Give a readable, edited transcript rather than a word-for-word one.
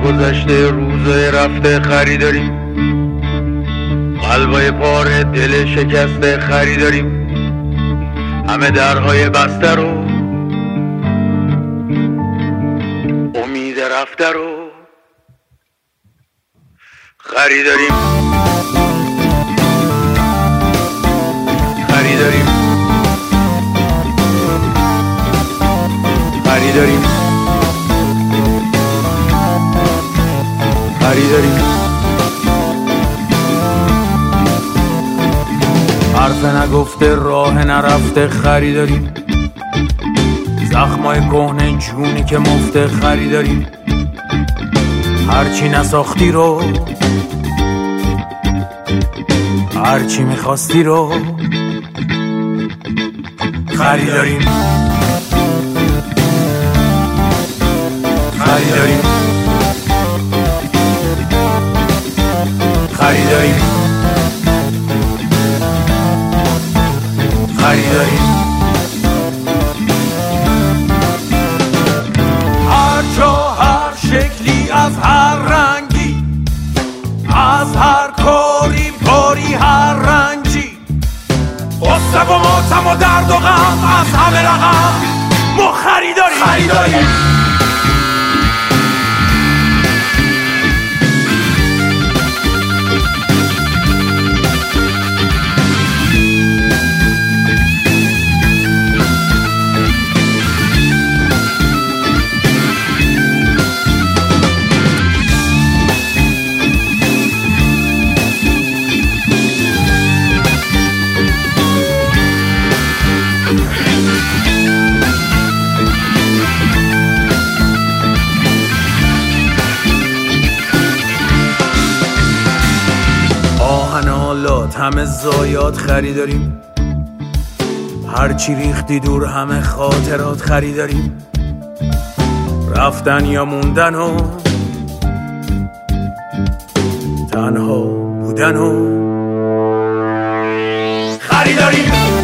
گذشته روزای رفته خریداریم، قلبای پاره دل شکسته خریداریم، همه درهای بسته رو امید رفته رو خریداریم. خریداریم خریداریم خریداریم. حرف نگفته راه نرفته خریداریم، زخمای کهنه جونی که مفته خریداریم، هرچی نساختی رو هرچی میخواستی رو خریداریم. خریداریم خریداریم خریداریم. هر جا هر شکلی از هر رنگی، از هر کاری باری هر رنجی، غصه و ماتم و درد و غم از همه رقم ما خریداریم. خریداریم همه زایات خریداریم، هرچی ریختی دور همه خاطرات خریداریم، رفتن یا موندن و تنها بودن و خریداریم.